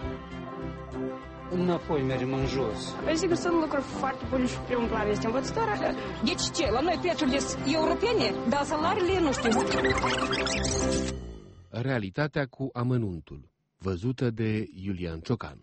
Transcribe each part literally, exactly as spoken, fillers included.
Înapoi mergem în jos. Păi sigur, sunt lucruri foarte bune și primul plan este învățătoarea. Deci ce? La noi prețurile sunt europene, dar salariile nu știu. Realitatea cu amănuntul, văzută de Iulian Ciocan.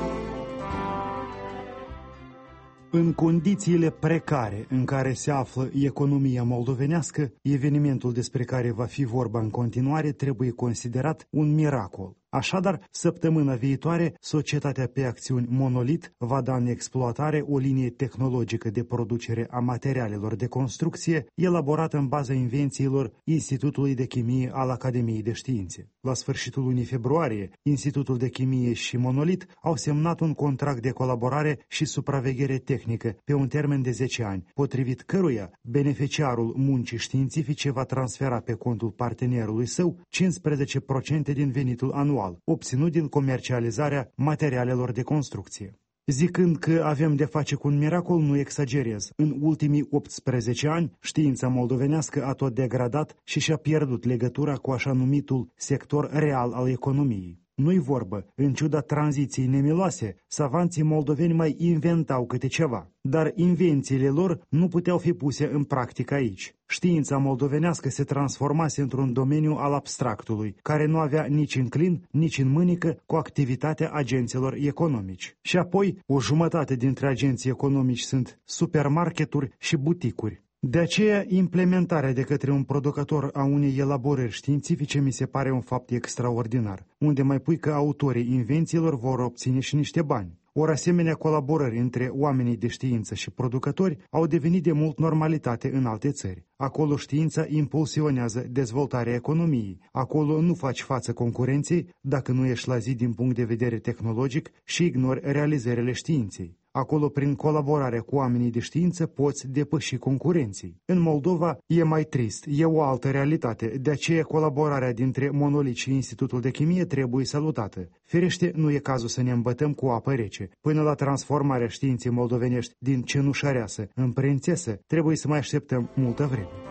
În condițiile precare în care se află economia moldovenească, evenimentul despre care va fi vorba în continuare trebuie considerat un miracol. Așadar, săptămâna viitoare, societatea pe acțiuni Monolit va da în exploatare o linie tehnologică de producere a materialelor de construcție elaborată în baza invențiilor Institutului de Chimie al Academiei de Științe. La sfârșitul lunii februarie, Institutul de Chimie și Monolit au semnat un contract de colaborare și supraveghere tehnică pe un termen de zece ani, potrivit căruia beneficiarul muncii științifice va transfera pe contul partenerului său cincisprezece la sută din venitul anual obținut din comercializarea materialelor de construcție. Zicând că avem de face cu un miracol, nu exagerez. În ultimii optsprezece ani, știința moldovenească a tot degradat și și-a pierdut legătura cu așa numitul sector real al economiei. Nu-i vorbă, în ciuda tranziției nemiloase, savanții moldoveni mai inventau câte ceva, dar invențiile lor nu puteau fi puse în practică aici. Știința moldovenească se transformase într-un domeniu al abstractului, care nu avea nici în clin, nici în mânică cu activitatea agenților economici. Și apoi, o jumătate dintre agenții economici sunt supermarketuri și buticuri. De aceea, implementarea de către un producător a unei elaborări științifice mi se pare un fapt extraordinar, unde mai pui că autorii invențiilor vor obține și niște bani. Ori asemenea colaborări între oamenii de știință și producători au devenit de mult normalitate în alte țări. Acolo știința impulsionează dezvoltarea economiei, acolo nu faci față concurenței dacă nu ești la zi din punct de vedere tehnologic și ignori realizările științei. Acolo, prin colaborare cu oamenii de știință, poți depăși concurenții. În Moldova e mai trist, e o altă realitate, de aceea colaborarea dintre Monolit și Institutul de Chimie trebuie salutată. Firește, nu e cazul să ne îmbătăm cu apă rece. Până la transformarea științei moldovenești din cenușăreasă în prințesă, trebuie să mai așteptăm multă vreme.